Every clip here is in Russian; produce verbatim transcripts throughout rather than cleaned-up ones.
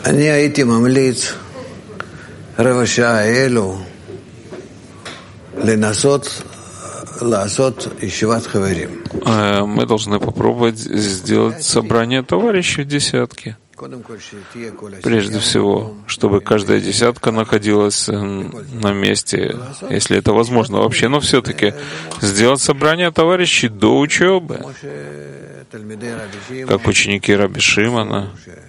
Мы должны попробовать сделать собрание товарищей в десятке. Прежде всего, чтобы каждая десятка находилась на месте, если это возможно вообще, но все-таки сделать собрание товарищей до учебы, как ученики Раби Шимона.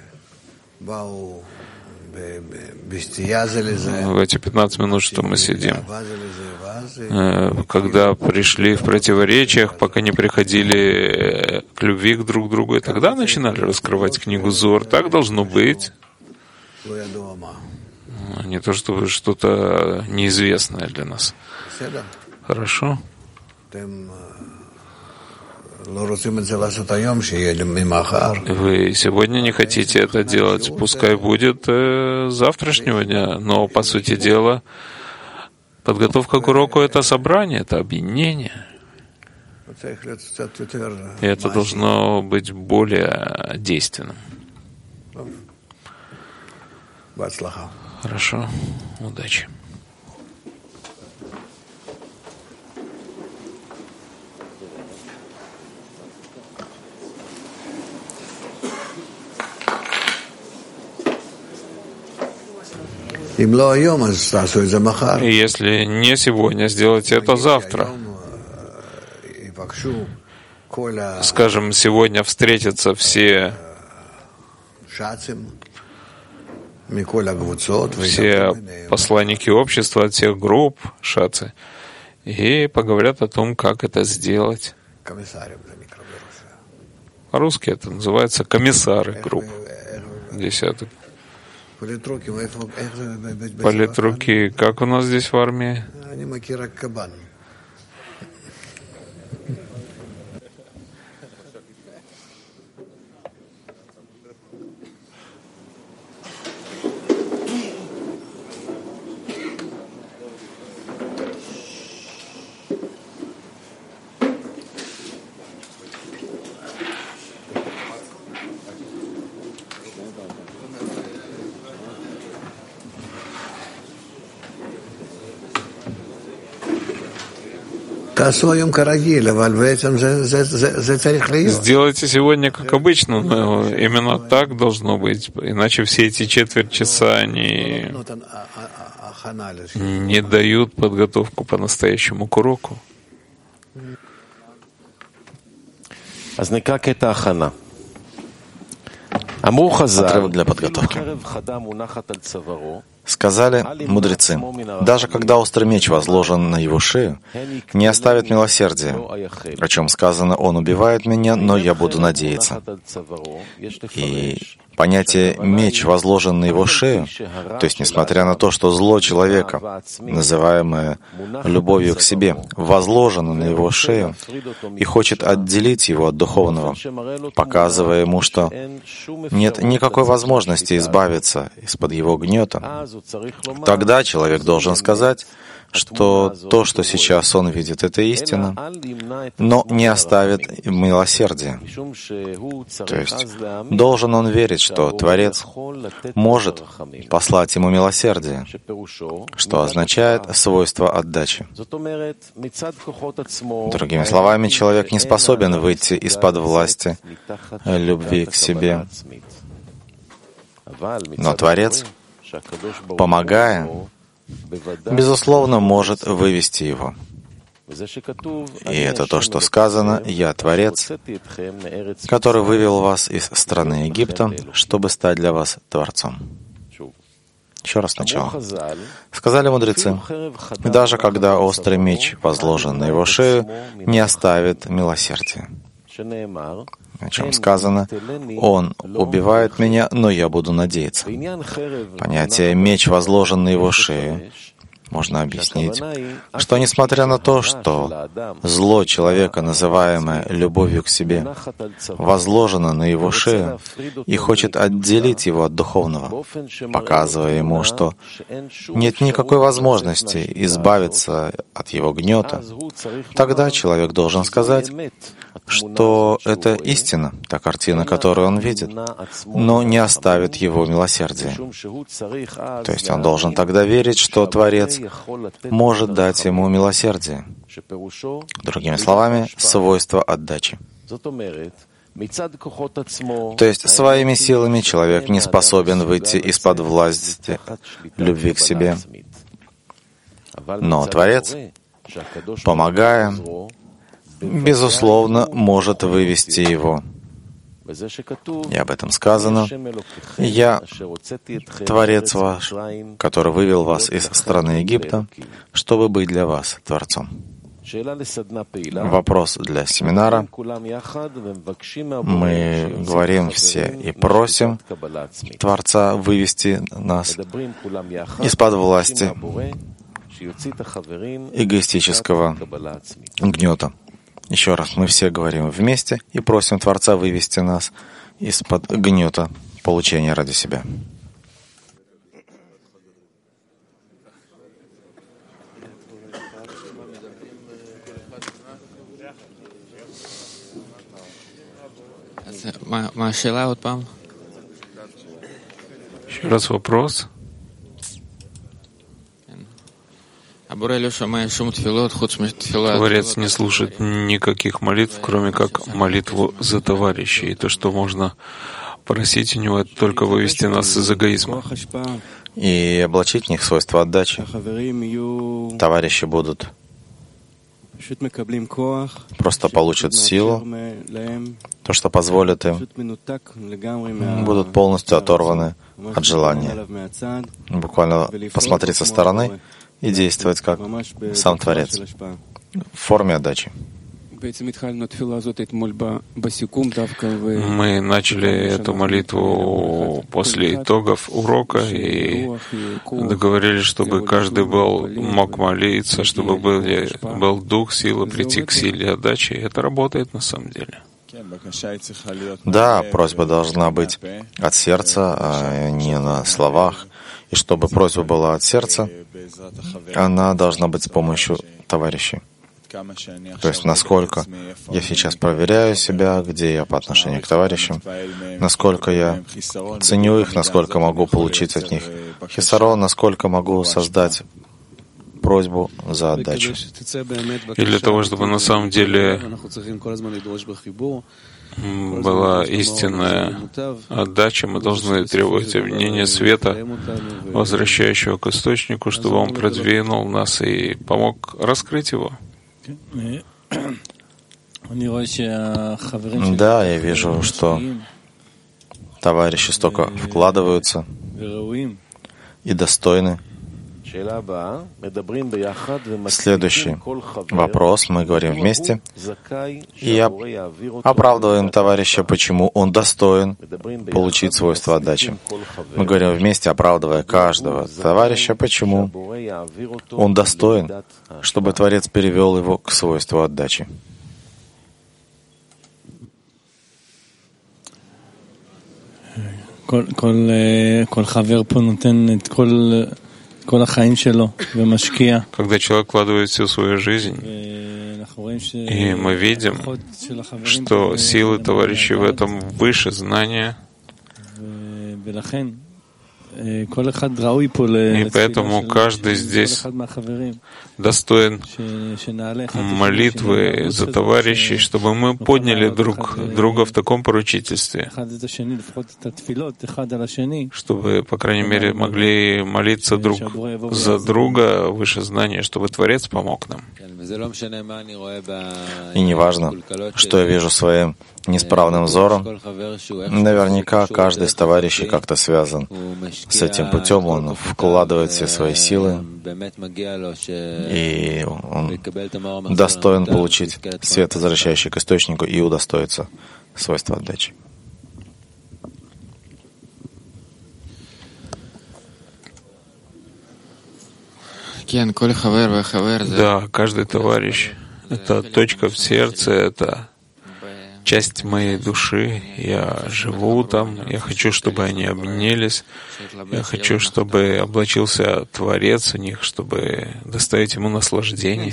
В эти пятнадцать минут, что мы сидим, когда пришли в противоречиях, пока не приходили к любви к друг другу, и тогда начинали раскрывать книгу Зор. Так должно быть. Не то, чтобы что-то неизвестное для нас. Хорошо? Вы сегодня не хотите это делать, пускай будет э, завтрашнего дня, но, по сути дела, подготовка к уроку — это собрание, это объединение. И это должно быть более действенным. Хорошо, удачи. И если не сегодня, сделайте это завтра. Скажем, сегодня встретятся все, все посланники общества от всех групп, шацы, и поговорят о том, как это сделать. По-русски это называется комиссары групп десяток. Политруки, как у нас здесь в армии? Сделайте сегодня как обычно, но именно так должно быть, иначе все эти четверть часа они не дают подготовку по-настоящему к уроку. Отрывок для подготовки. Сказали мудрецы, даже когда острый меч возложен на его шею, не оставит милосердия, о чем сказано: «Он убивает меня, но я буду надеяться». И понятие «меч возложен на его шею», то есть, несмотря на то, что зло человека, называемое любовью к себе, возложено на его шею и хочет отделить его от духовного, показывая ему, что нет никакой возможности избавиться из-под его гнета, тогда человек должен сказать, что то, что сейчас он видит, это истина, но не оставит милосердия. То есть должен он верить, что Творец может послать ему милосердие, что означает свойство отдачи. Другими словами, человек не способен выйти из-под власти любви к себе. Но Творец, помогая, безусловно, может вывести его. И это то, что сказано: «Я Творец, который вывел вас из страны Египта, чтобы стать для вас Творцом». Еще раз сначала. Сказали мудрецы, даже когда острый меч возложен на его шею, не оставит милосердия. О чем сказано: «Он убивает меня, но я буду надеяться». Понятие «меч возложен на его шею» можно объяснить, что несмотря на то, что зло человека, называемое любовью к себе, возложено на его шею и хочет отделить его от духовного, показывая ему, что нет никакой возможности избавиться от его гнета, тогда человек должен сказать, что это истина, та картина, которую он видит, но не оставит его милосердие. То есть он должен тогда верить, что Творец может дать ему милосердие. Другими словами, свойство отдачи. То есть своими силами человек не способен выйти из-под власти любви к себе. Но Творец, помогая, безусловно, может вывести его. И об этом сказано: «Я, Творец ваш, который вывел вас из страны Египта, чтобы быть для вас Творцом». Вопрос для семинара. Мы говорим все и просим Творца вывести нас из-под власти эгоистического гнета. Еще раз, мы все говорим вместе и просим Творца вывести нас из-под гнета получения ради себя. Еще раз вопрос. Творец не слушает никаких молитв, кроме как молитву за товарищей. И то, что можно просить у него, это только вывести нас из эгоизма. И облачить в них свойства отдачи. Товарищи будут просто получат силу, то, что позволит им, будут полностью оторваны от желания. Буквально посмотреть со стороны и действовать как сам Творец в форме отдачи. Мы начали эту молитву после итогов урока и договорились, чтобы каждый был, мог молиться, чтобы был, был дух, сила прийти к силе отдачи. И это работает на самом деле. Да, просьба должна быть от сердца, а не на словах. И чтобы просьба была от сердца, она должна быть с помощью товарищей. То есть, насколько я сейчас проверяю себя, где я по отношению к товарищам, насколько я ценю их, насколько могу получить от них хисарон, насколько могу создать просьбу за отдачу. И для того, чтобы на самом деле была истинная отдача, мы должны требовать объединения света, возвращающего к источнику, чтобы он продвинул нас и помог раскрыть его. Да, я вижу, что товарищи столько вкладываются и достойны. Следующий вопрос. Мы говорим вместе и оправдываем товарища, почему он достоин получить свойство отдачи. Мы говорим вместе, оправдывая каждого товарища, почему он достоин, чтобы Творец перевел его к свойству отдачи. Когда человек вкладывает всю свою жизнь, и мы видим, что силы товарищей в этом выше знания, и поэтому каждый здесь достоин молитвы за товарищей, чтобы мы подняли друг друга в таком поручительстве, чтобы, по крайней мере, могли молиться друг за друга выше знания, чтобы Творец помог нам. И не важно, что я вижу своим неисправным взором, наверняка каждый из товарищей как-то связан с этим путем, он вкладывает все свои силы, и он достоин получить свет, возвращающий к источнику, и удостоится свойства отдачи. Да, каждый товарищ — это точка в сердце, это часть моей души. Я живу там, я хочу, чтобы они обнялись, я хочу, чтобы облачился Творец у них, чтобы доставить ему наслаждение.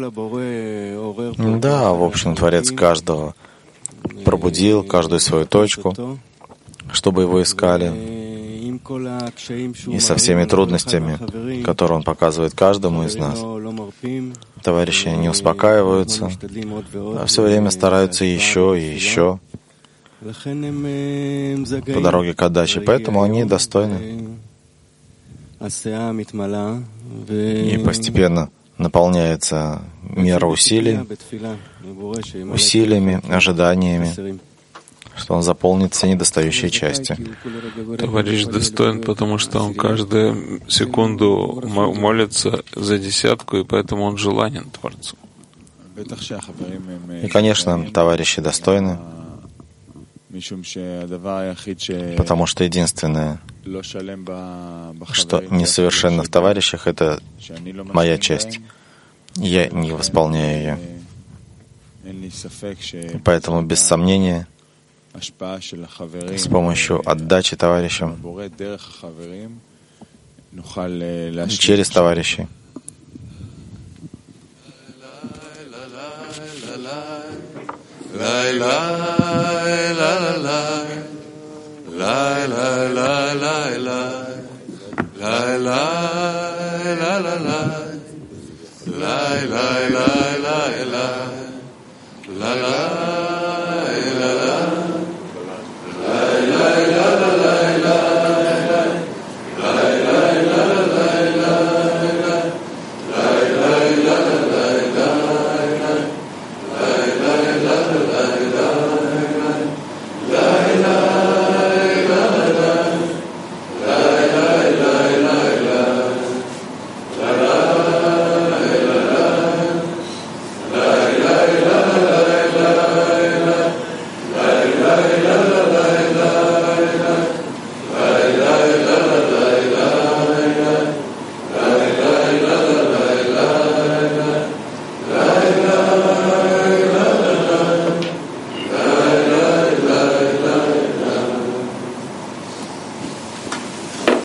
Да, в общем, Творец каждого пробудил, каждую свою точку, чтобы его искали. И со всеми трудностями, которые он показывает каждому из нас, товарищи не успокаиваются, а все время стараются еще и еще по дороге к отдаче. Поэтому они достойны. И постепенно наполняется мера усилий, усилиями, ожиданиями, что он заполнит все недостающие части. Товарищ достоин, потому что он каждую секунду молится за десятку, и поэтому он желанен Творцу. И, конечно, товарищи достойны, потому что единственное, что несовершенно в товарищах, это моя часть. Я не восполняю ее. Поэтому, без сомнения, с помощью отдачи товарищам, через товарищей, La la